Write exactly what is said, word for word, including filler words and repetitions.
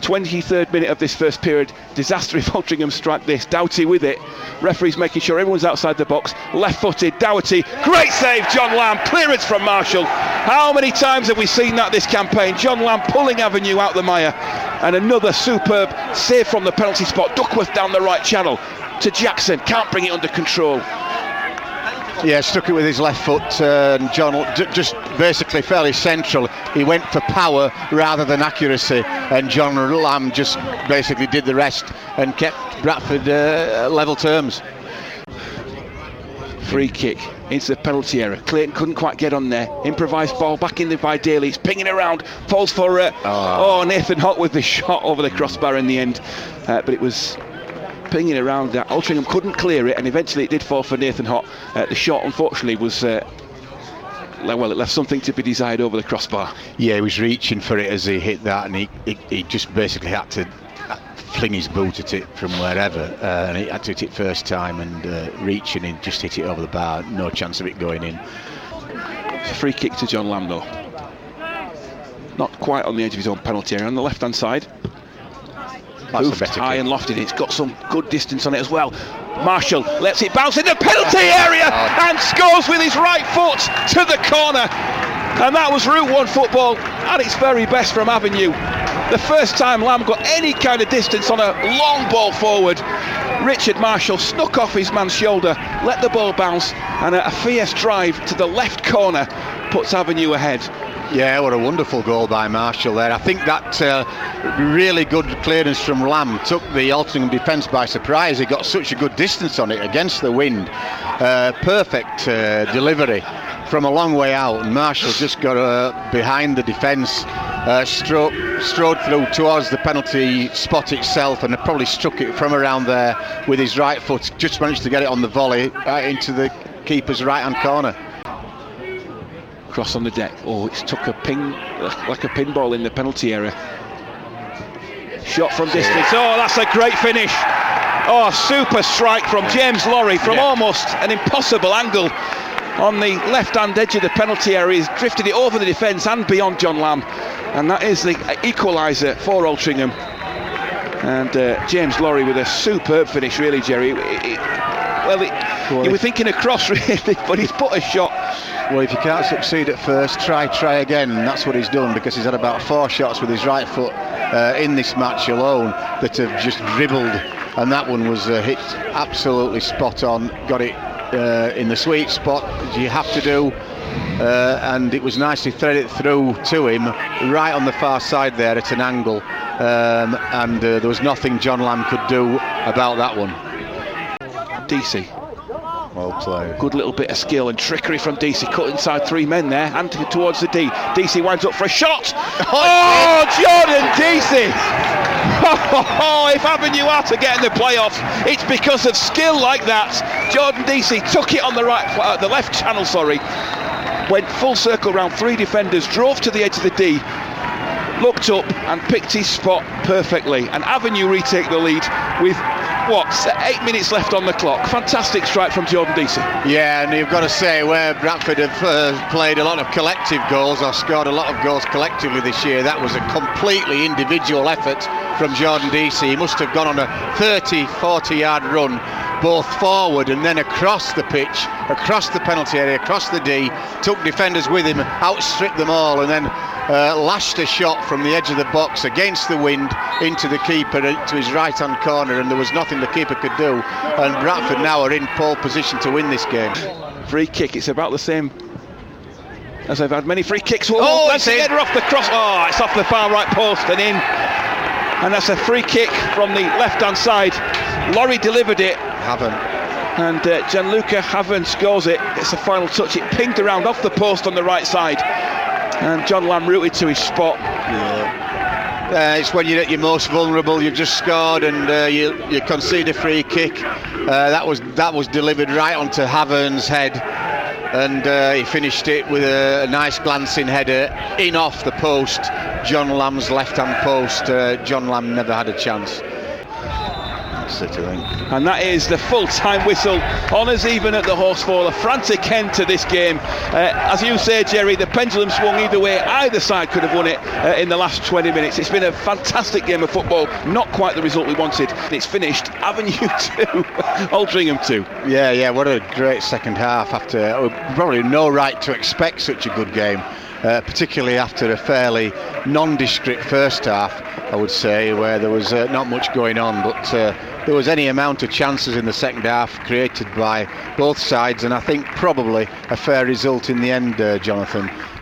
twenty-third minute of this first period. Disaster if Altrincham strike this. Doughty with it. Referee's making sure everyone's outside the box. Left-footed, Doughty. Great save, John Lamb. Clearance from Marshall. How many times have we seen that this campaign? John Lamb pulling Avenue out the mire. And another superb save from the penalty spot. Duckworth down the right channel to Jackson. Can't bring it under control. Yeah, stuck it with his left foot, uh, and John d- just basically fairly central. He went for power rather than accuracy, and John Lamb just basically did the rest and kept Bradford uh, level terms. Free kick into the penalty area. Clayton couldn't quite get on there. Improvised ball back in there by Daly. It's pinging around. Falls for uh, oh. oh Nathan Hott with the shot over the crossbar in the end, uh, but it was pinging around that. Altrincham couldn't clear it, and eventually it did fall for Nathan Hott. Uh, the shot unfortunately was uh, well, it left something to be desired over the crossbar. Yeah, he was reaching for it as he hit that, and he, he, he just basically had to fling his boot at it from wherever, uh, and he had to hit it first time, and uh, reaching, he just hit it over the bar. No chance of it going in. It's a free kick to John Lamb though, not quite on the edge of his own penalty area, on the left hand side. Moved high and lofted. It's got some good distance on it as well. Marshall lets it bounce in the penalty area and scores with his right foot to the corner. And that was Route One football at its very best from Avenue. The first time Lamb got any kind of distance on a long ball forward. Richard Marshall snuck off his man's shoulder, let the ball bounce, and a fierce drive to the left corner puts Avenue ahead. Yeah, what a wonderful goal by Marshall there. I think that uh, really good clearance from Lamb took the Altrincham defence by surprise. He got such a good distance on it against the wind. Uh, perfect uh, delivery from a long way out, and Marshall just got uh, behind the defence, uh, strode, strode through towards the penalty spot itself, and probably struck it from around there with his right foot. Just managed to get it on the volley right into the keeper's right hand corner. Cross on the deck. Oh, it's took a ping, like a pinball in the penalty area. Shot from distance. Oh, that's a great finish. Oh, super strike from James Lorry from yeah. almost an impossible angle on the left-hand edge of the penalty area. He's drifted it over the defence and beyond John Lamb, and that is the equaliser for Altrincham. And uh, James Lorry with a superb finish, really, Jerry. It, it, well, it, you were thinking across, really, but he's put a shot. Well, if you can't succeed at first, try, try again, and that's what he's done, because he's had about four shots with his right foot uh, in this match alone that have just dribbled, and that one was uh, hit absolutely spot on, got it uh, in the sweet spot, as you have to do, uh, and it was nicely threaded through to him, right on the far side there at an angle, um, and uh, there was nothing John Lamb could do about that one. D C. Well played. Good little bit of skill and trickery from D C. Cut inside three men there and towards the D. D C winds up for a shot. Oh, Jordan D C! Oh, if Avenue are to get in the playoffs, it's because of skill like that. Jordan D C took it on the right, uh, the left channel, sorry. Went full circle round three defenders, drove to the edge of the D, looked up and picked his spot perfectly. And Avenue retake the lead with what, eight minutes left on the clock. Fantastic strike from Jordan D C. Yeah, and you've got to say, where Bradford have uh, played a lot of collective goals, or scored a lot of goals collectively this year, that was a completely individual effort from Jordan D C. He must have gone on a thirty, forty yard run, both forward and then across the pitch, across the penalty area, across the D, took defenders with him, outstripped them all, and then uh, lashed a shot from the edge of the box against the wind into the keeper, to his right hand corner, and there was nothing the keeper could do, and Bradford now are in pole position to win this game. Free kick, it's about the same as I've had many free kicks. Oh, oh let's get her off the cross. Oh, it's off the far right post and in, and that's a free kick from the left hand side. Lorry delivered it, Haven, and uh, Gianluca Haven scores it. It's a final touch. It pinged around off the post on the right side, and John Lamb rooted to his spot. Yeah. Uh, it's when you're at your most vulnerable, you've just scored, and uh, you, you concede a free kick. Uh, that was that was delivered right onto Haven's head, and uh, he finished it with a, a nice glancing header in off the post, John Lamb's left-hand post. Uh, John Lamb never had a chance. That's it, I think. And that is the full-time whistle. Honours even at the Horsefall. A frantic end to this game. Uh, as you say, Jerry, the pendulum swung either way. Either side could have won it uh, in the last twenty minutes. It's been a fantastic game of football. Not quite the result we wanted. It's finished Avenue two, Altrincham two. Yeah, yeah, what a great second half. After uh, probably no right to expect such a good game, uh, particularly after a fairly nondescript first half, I would say, where there was uh, not much going on, but uh, there was any amount of chances in the second half created by both sides, and I think probably a fair result in the end, uh, Jonathan.